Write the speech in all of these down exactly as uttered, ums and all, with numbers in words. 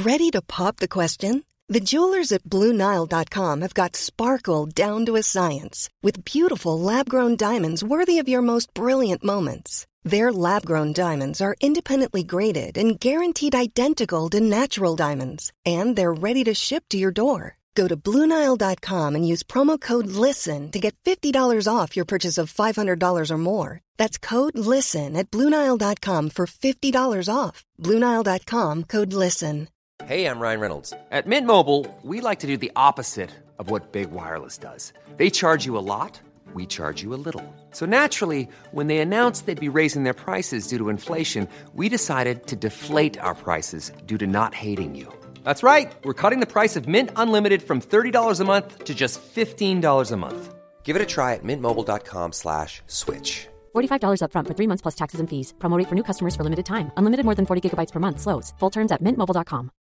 Ready to pop the question? The jewelers at Blue Nile dot com have got sparkle down to a science with beautiful lab-grown diamonds worthy of your most brilliant moments. Their lab-grown diamonds are independently graded and guaranteed identical to natural diamonds, and they're ready to ship to your door. Go to Blue Nile dot com and use promo code LISTEN to get fifty dollars off your purchase of five hundred dollars or more. That's code LISTEN at Blue Nile dot com for fifty dollars off. Blue Nile dot com, code LISTEN. Hey, I'm Ryan Reynolds. At Mint Mobile, we like to do the opposite of what Big Wireless does. They charge you a lot, we charge you a little. So naturally, when they announced they'd be raising their prices due to inflation, we decided to deflate our prices due to not hating you. That's right. We're cutting the price of Mint Unlimited from thirty dollars a month to just fifteen dollars a month. Give it a try at mintmobile.com slash switch. forty-five dollars up front for three months plus taxes and fees. Promo rate for new customers for limited time. Unlimited more than forty gigabytes per month. Slows full terms at mint mobile dot com.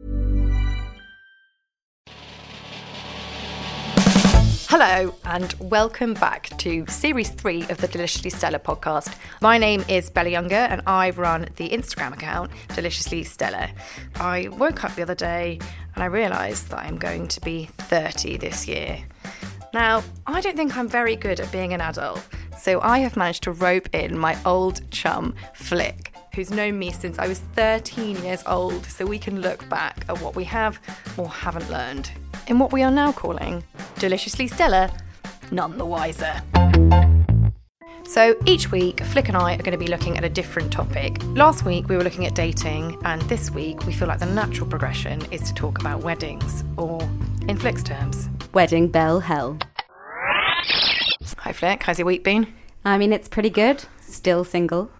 Hello and welcome back to Series three of the Deliciously Stella podcast. My name is Bella Younger and I run the Instagram account Deliciously Stella. I woke up the other day and I realised that I'm going to be thirty this year. Now, I don't think I'm very good at being an adult, so I have managed to rope in my old chum, Flick, who's known me since I was thirteen years old, so we can look back at what we have or haven't learned in what we are now calling Deliciously Stella, None the Wiser. So each week, Flick and I are going to be looking at a different topic. Last week we were looking at dating, and this week we feel like the natural progression is to talk about weddings, or in Flick's terms, wedding bell hell. Hi Flick, how's your week been? I mean, it's pretty good. Still single.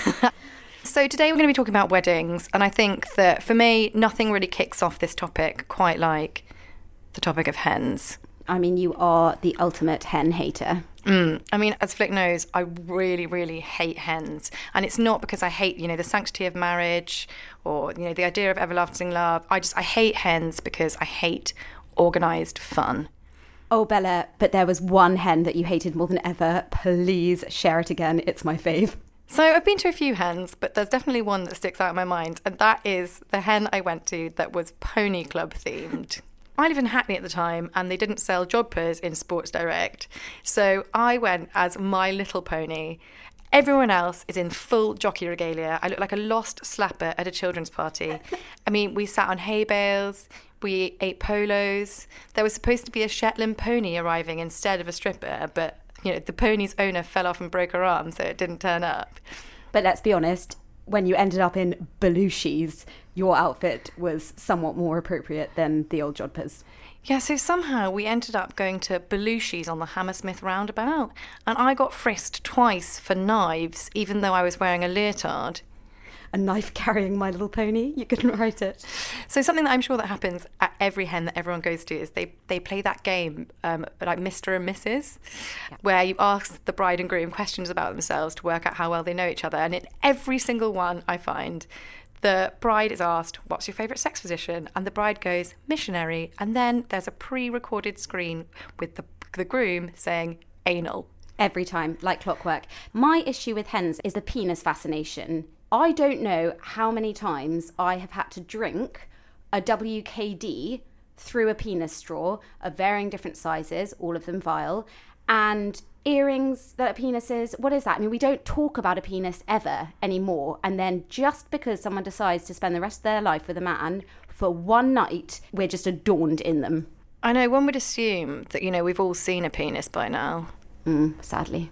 So today we're going to be talking about weddings, and I think that for me, nothing really kicks off this topic quite like the topic of hens. I mean, you are the ultimate hen hater. Mm. I mean, as Flick knows, I really, really hate hens. And it's not because I hate, you know, the sanctity of marriage or, you know, the idea of everlasting love. I just, I hate hens because I hate organised fun. Oh, Bella, but there was one hen that you hated more than ever. Please share it again. It's my fave. So I've been to a few hens, but there's definitely one that sticks out in my mind. And that is the hen I went to that was Pony Club themed. I lived in Hackney at the time and they didn't sell jodhpurs in Sports Direct. So I went as My Little Pony. Everyone else is in full jockey regalia. I look like a lost slapper at a children's party. I mean, we sat on hay bales, we ate polos. There was supposed to be a Shetland pony arriving instead of a stripper, but you know, the pony's owner fell off and broke her arm, so it didn't turn up. But let's be honest, when you ended up in Belushi's, your outfit was somewhat more appropriate than the old jodhpurs. Yeah, so somehow we ended up going to Belushi's on the Hammersmith roundabout, and I got frisked twice for knives, even though I was wearing a leotard. A knife carrying My Little Pony? You couldn't write it. So something that I'm sure that happens at every hen that everyone goes to is they, they play that game, um, like Mister and Missus, yeah, where you ask the bride and groom questions about themselves to work out how well they know each other. And in every single one, I find, the bride is asked, what's your favourite sex position? And the bride goes, missionary. And then there's a pre-recorded screen with the, the groom saying, anal. Every time, like clockwork. My issue with hens is the penis fascination. I don't know how many times I have had to drink a W K D through a penis straw of varying different sizes, all of them vile, and earrings that are penises. What is that? I mean, we don't talk about a penis ever anymore. And then just because someone decides to spend the rest of their life with a man for one night, we're just adorned in them. I know, one would assume that, you know, we've all seen a penis by now. Mm, sadly.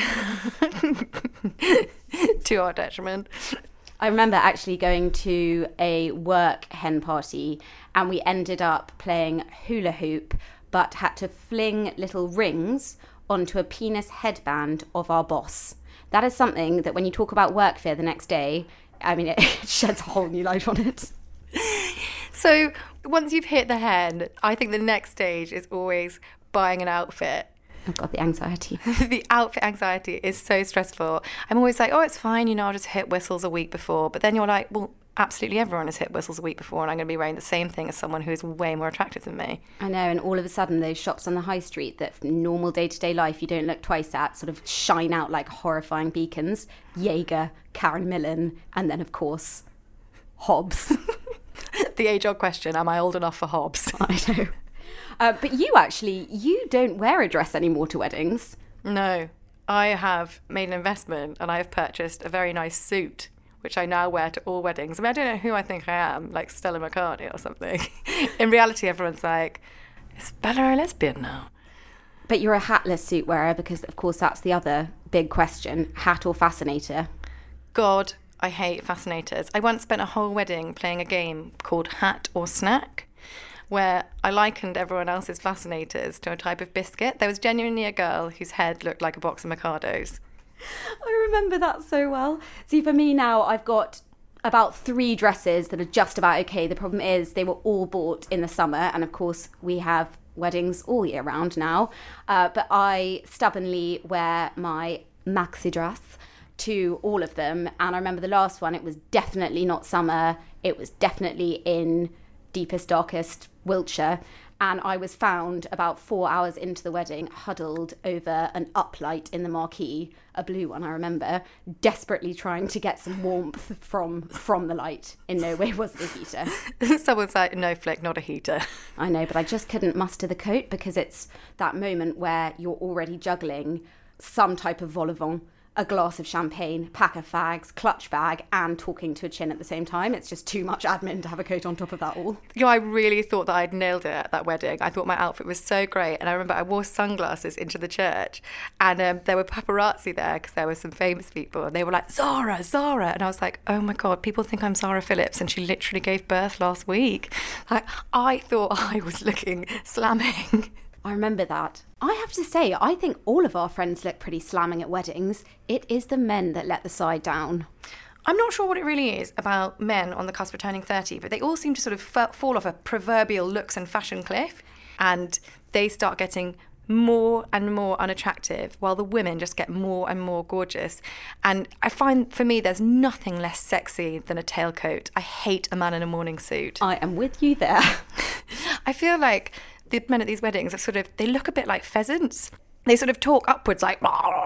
To our detriment. I remember actually going to a work hen party and we ended up playing hula hoop, but had to fling little rings onto a penis headband of our boss. That is something that when you talk about work fear the next day, I mean, it sheds a whole new light on it. So once you've hit the hen, I think the next stage is always buying an outfit. Oh God, the anxiety. The outfit anxiety is so stressful. I'm always like, oh, it's fine, you know, I'll just hit whistles a week before. But then you're like, well, absolutely everyone has hit whistles a week before and I'm going to be wearing the same thing as someone who is way more attractive than me. I know, and all of a sudden those shops on the high street that normal day-to-day life you don't look twice at sort of shine out like horrifying beacons. Jaeger, Karen Millen, and then of course, Hobbs. The age-old question, am I old enough for Hobbs? I know. Uh, but you actually, you don't wear a dress anymore to weddings. No, I have made an investment and I have purchased a very nice suit, which I now wear to all weddings. I mean, I don't know who I think I am, like Stella McCartney or something. In reality, everyone's like, is Bella a lesbian now? But you're a hatless suit wearer because, of course, that's the other big question, hat or fascinator? God, I hate fascinators. I once spent a whole wedding playing a game called Hat or Snack, where I likened everyone else's fascinators to a type of biscuit. There was genuinely a girl whose head looked like a box of Micados. I remember that so well. See, for me now, I've got about three dresses that are just about okay. The problem is they were all bought in the summer, and of course we have weddings all year round now. Uh, but I stubbornly wear my maxi dress to all of them. And I remember the last one, it was definitely not summer. It was definitely in deepest, darkest Wiltshire. And I was found about four hours into the wedding, huddled over an uplight in the marquee, a blue one, I remember, desperately trying to get some warmth from from the light. In no way was it a heater. Someone's like, no, Flick, not a heater. I know, but I just couldn't muster the coat because it's that moment where you're already juggling some type of vol au vent, a glass of champagne, pack of fags, clutch bag, and talking to a chin at the same time. It's just too much admin to have a coat on top of that all. You know, I really thought that I'd nailed it at that wedding. I thought my outfit was so great. And I remember I wore sunglasses into the church. And um, there were paparazzi there because there were some famous people. And they were like, Zara, Zara. And I was like, oh my God, people think I'm Zara Phillips. And she literally gave birth last week. Like, I thought I was looking slamming. I remember that. I have to say, I think all of our friends look pretty slamming at weddings. It is the men that let the side down. I'm not sure what it really is about men on the cusp of turning thirty, but they all seem to sort of f- fall off a proverbial looks and fashion cliff, and they start getting more and more unattractive while the women just get more and more gorgeous. And I find, for me, there's nothing less sexy than a tailcoat. I hate a man in a morning suit. I am with you there. I feel like the men at these weddings are sort of, they look a bit like pheasants. They sort of talk upwards like,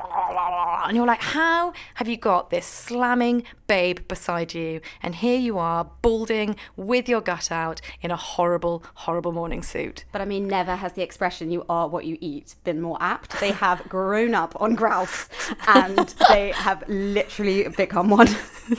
and you're like, how have you got this slamming babe beside you? And here you are, balding with your gut out in a horrible, horrible morning suit. But I mean, never has the expression "you are what you eat" been more apt. They have grown up on grouse and they have literally become one.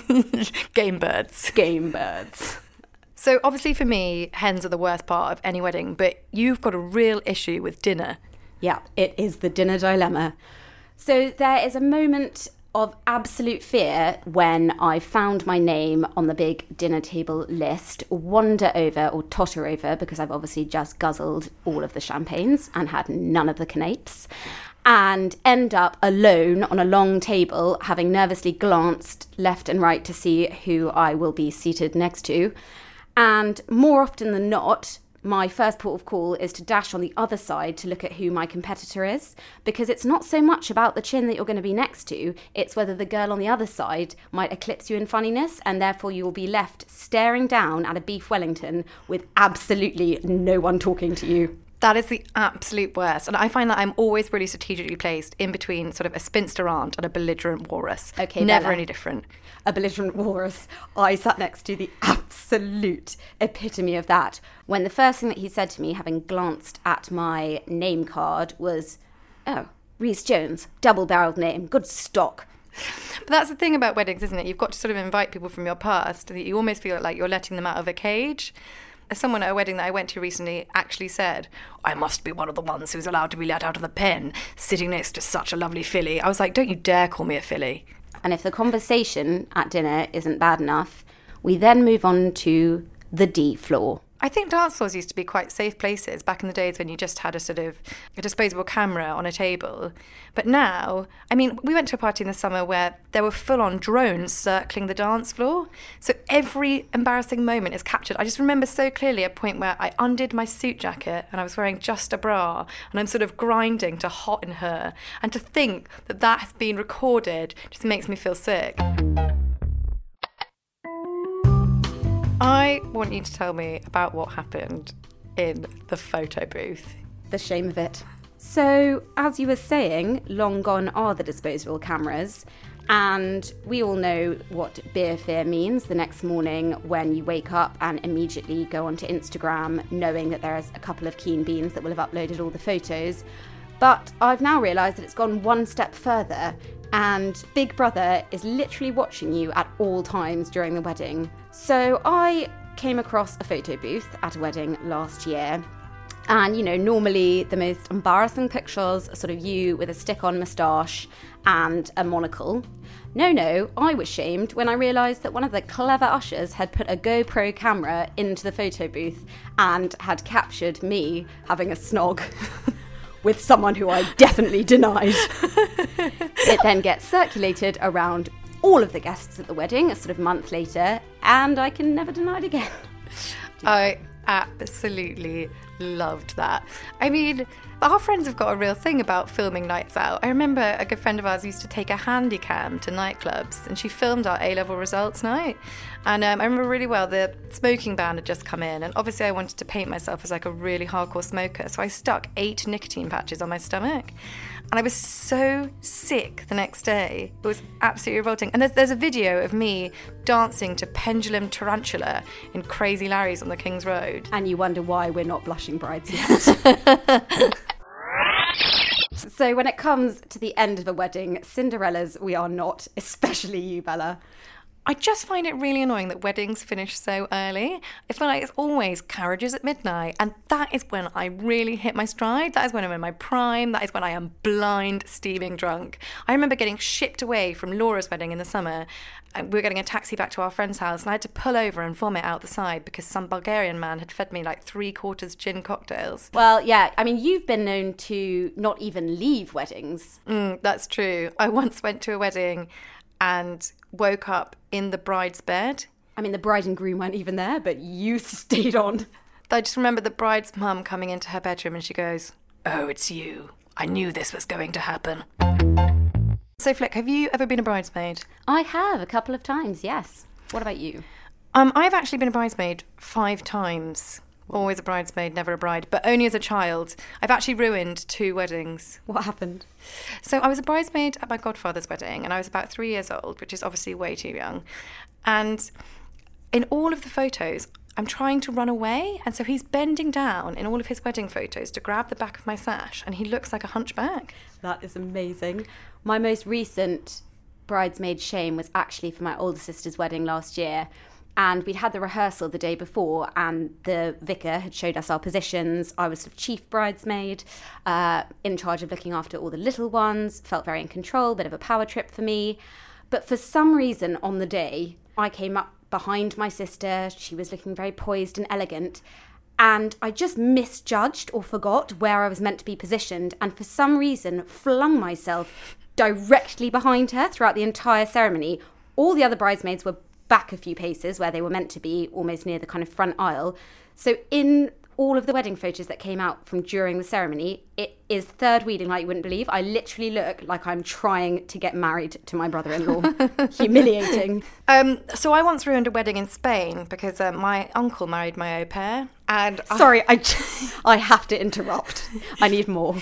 Game birds. Game birds. So obviously for me, hens are the worst part of any wedding, but you've got a real issue with dinner. Yeah, it is the dinner dilemma. So there is a moment of absolute fear when I found my name on the big dinner table list, wander over or totter over, because I've obviously just guzzled all of the champagnes and had none of the canapes, and end up alone on a long table, having nervously glanced left and right to see who I will be seated next to. And more often than not, my first port of call is to dash on the other side to look at who my competitor is, because it's not so much about the chin that you're going to be next to, it's whether the girl on the other side might eclipse you in funniness, and therefore you will be left staring down at a beef Wellington with absolutely no one talking to you. That is the absolute worst. And I find that I'm always really strategically placed in between sort of a spinster aunt and a belligerent walrus. Okay, Never Bella. any different. A belligerent walrus. I sat next to the absolute epitome of that. When the first thing that he said to me, having glanced at my name card, was, oh, Rhys Jones, double-barreled name, good stock. But that's the thing about weddings, isn't it? You've got to sort of invite people from your past that you almost feel like you're letting them out of a cage. Someone at a wedding that I went to recently actually said, I must be one of the ones who's allowed to be let out of the pen, sitting next to such a lovely filly. I was like, don't you dare call me a filly. And if the conversation at dinner isn't bad enough, we then move on to the D floor. I think dance floors used to be quite safe places back in the days when you just had a sort of a disposable camera on a table. But now, I mean, we went to a party in the summer where there were full-on drones circling the dance floor. So every embarrassing moment is captured. I just remember so clearly a point where I undid my suit jacket and I was wearing just a bra and I'm sort of grinding to hot in her. And to think that that has been recorded just makes me feel sick. I want you to tell me about what happened in the photo booth. The shame of it. So, as you were saying, long gone are the disposable cameras. And we all know what beer fear means the next morning when you wake up and immediately go onto Instagram knowing that there's a couple of keen beans that will have uploaded all the photos. But I've now realised that it's gone one step further, and Big Brother is literally watching you at all times during the wedding. So I came across a photo booth at a wedding last year. And, you know, normally the most embarrassing pictures are sort of you with a stick-on moustache and a monocle. No, no, I was shamed when I realised that one of the clever ushers had put a GoPro camera into the photo booth and had captured me having a snog with someone who I definitely denied. It then gets circulated around all of the guests at the wedding a sort of month later, and I can never deny it again. I absolutely loved that. I mean, our friends have got a real thing about filming nights out. I remember a good friend of ours used to take a handy cam to nightclubs, and she filmed our A-level results night. And um, I remember really well, the smoking ban had just come in, and obviously I wanted to paint myself as like a really hardcore smoker, so I stuck eight nicotine patches on my stomach. And I was so sick the next day. It was absolutely revolting. And there's, there's a video of me dancing to Pendulum Tarantula in Crazy Larry's on the King's Road. And you wonder why we're not blushing brides yet. So when it comes to the end of a wedding, Cinderellas we are not, especially you, Bella. I just find it really annoying that weddings finish so early. I feel like it's always carriages at midnight, and that is when I really hit my stride. That is when I'm in my prime. That is when I am blind, steaming drunk. I remember getting shipped away from Laura's wedding in the summer, and we were getting a taxi back to our friend's house, and I had to pull over and vomit out the side because some Bulgarian man had fed me like three quarters gin cocktails. Well, yeah, I mean, you've been known to not even leave weddings. Mm, that's true. I once went to a wedding and woke up in the bride's bed. I mean, the bride and groom weren't even there, but you stayed on. I just remember the bride's mum coming into her bedroom and she goes, "Oh, it's you. I knew this was going to happen." So, Flick, have you ever been a bridesmaid? I have, a couple of times, yes. What about you? Um, I've actually been a bridesmaid five times. Always a bridesmaid, never a bride, but only as a child. I've actually ruined two weddings. What happened? So I was a bridesmaid at my godfather's wedding, and I was about three years old, which is obviously way too young. And in all of the photos, I'm trying to run away, and so he's bending down in all of his wedding photos to grab the back of my sash, and he looks like a hunchback. That is amazing. My most recent bridesmaid shame was actually for my older sister's wedding last year. And we'd had the rehearsal the day before, and the vicar had showed us our positions. I was sort of chief bridesmaid, uh, in charge of looking after all the little ones, felt very in control, bit of a power trip for me. But for some reason on the day, I came up behind my sister. She was looking very poised and elegant. And I just misjudged or forgot where I was meant to be positioned, and for some reason flung myself directly behind her throughout the entire ceremony. All the other bridesmaids were back a few paces where they were meant to be, almost near the kind of front aisle. So in all of the wedding photos that came out from during the ceremony, it is third wheeling like you wouldn't believe. I literally look like I'm trying to get married to my brother-in-law. Humiliating. Um, so I once ruined a wedding in Spain because uh, my uncle married my au pair. And Sorry, I, I have to interrupt. I need more.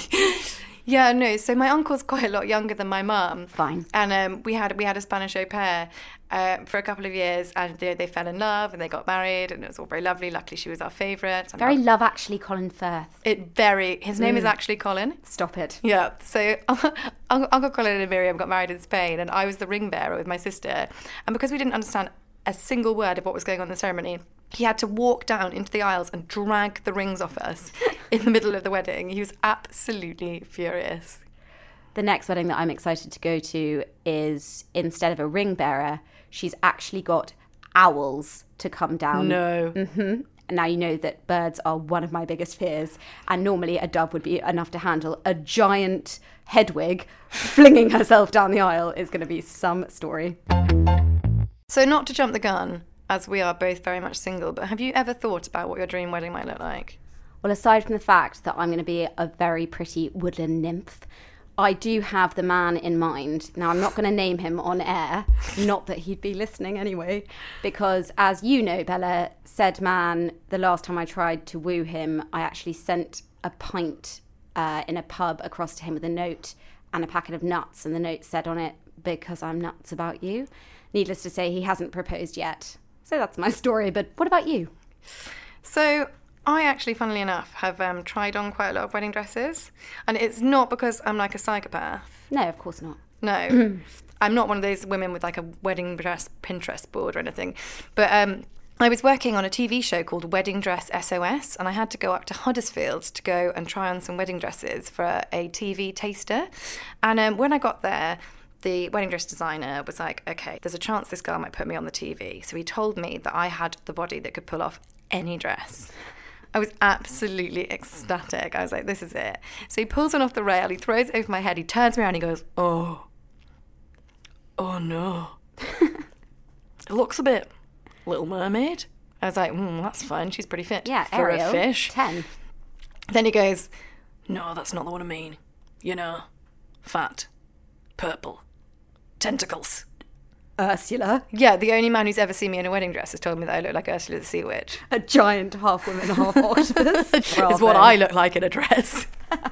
Yeah, no, so my uncle's quite a lot younger than my mum. Fine. And um, we had we had a Spanish au pair uh, for a couple of years, and they, they fell in love and they got married, and it was all very lovely. Luckily, she was our favourite. Very our, Love Actually Colin Firth. It very, his name Mm. is actually Colin. Stop it. Yeah, so Uncle Colin and Miriam got married in Spain, and I was the ring bearer with my sister. And because we didn't understand a single word of what was going on in the ceremony, he had to walk down into the aisles and drag the rings off us in the middle of the wedding. He was absolutely furious. The next wedding that I'm excited to go to is, instead of a ring bearer, she's actually got owls to come down. No. Mm-hmm. Now you know that birds are one of my biggest fears, and normally a dove would be enough to handle. A giant Hedwig flinging herself down the aisle is going to be some story. So not to jump the gun, as we are both very much single, but have you ever thought about what your dream wedding might look like? Well, aside from the fact that I'm going to be a very pretty woodland nymph, I do have the man in mind. Now, I'm not going to name him on air, not that he'd be listening anyway, because as you know, Bella, said man, the last time I tried to woo him, I actually sent a pint uh, in a pub across to him with a note and a packet of nuts, and the note said on it, because I'm nuts about you. Needless to say, he hasn't proposed yet. So that's my story, but what about you? So I actually, funnily enough, have um, tried on quite a lot of wedding dresses. And it's not because I'm like a psychopath. No, of course not. No. I'm not one of those women with like a wedding dress Pinterest board or anything. But um, I was working on a T V show called Wedding Dress S O S, and I had to go up to Huddersfield to go and try on some wedding dresses for a T V taster. And um, when I got there, the wedding dress designer was like, okay, there's a chance this girl might put me on the T V. So he told me that I had the body that could pull off any dress. I was absolutely ecstatic. I was like, this is it. So he pulls one off the rail, he throws it over my head, he turns me around, he goes, oh, oh no. It looks a bit Little Mermaid. I was like, mm, that's fun, she's pretty fit Yeah, for Ariel, a fish. ten. Then he goes, no, that's not the one I mean. You know, fat, purple, tentacles. Ursula. Yeah, the only man who's ever seen me in a wedding dress has told me that I look like Ursula the Sea Witch. A giant half woman, half octopus. It's what I look like in a dress.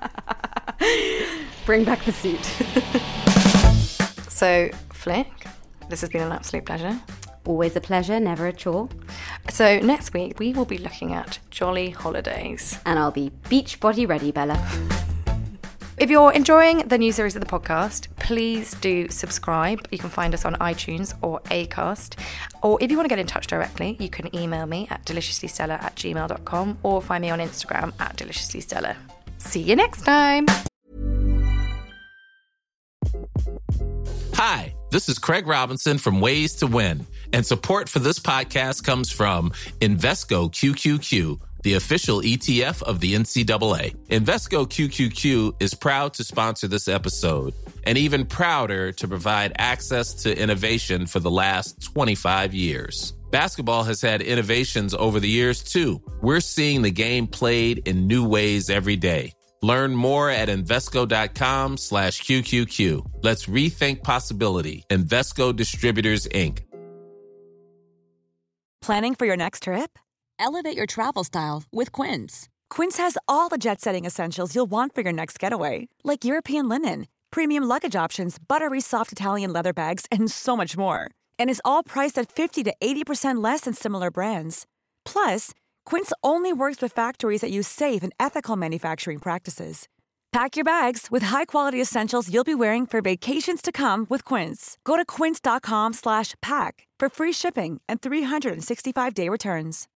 Bring back the suit. So, Flick, this has been an absolute pleasure. Always a pleasure, never a chore. So next week we will be looking at jolly holidays. And I'll be beach body ready, Bella. If you're enjoying the new series of the podcast, please do subscribe. You can find us on iTunes or Acast. Or if you want to get in touch directly, you can email me at deliciouslystellar at gmail dot com or find me on Instagram at deliciouslystellar. See you next time. Hi, this is Craig Robinson from Ways to Win, and support for this podcast comes from Invesco Q Q Q, the official E T F of the N C double A. Invesco Q Q Q is proud to sponsor this episode, and even prouder to provide access to innovation for the last twenty-five years. Basketball has had innovations over the years, too. We're seeing the game played in new ways every day. Learn more at Invesco.com slash QQQ. Let's rethink possibility. Invesco Distributors, Incorporated. Planning for your next trip? Elevate your travel style with Quince. Quince has all the jet-setting essentials you'll want for your next getaway, like European linen, premium luggage options, buttery soft Italian leather bags, and so much more. And is all priced at fifty to eighty percent less than similar brands. Plus, Quince only works with factories that use safe and ethical manufacturing practices. Pack your bags with high-quality essentials you'll be wearing for vacations to come with Quince. Go to quince.com slash pack for free shipping and three sixty-five day returns.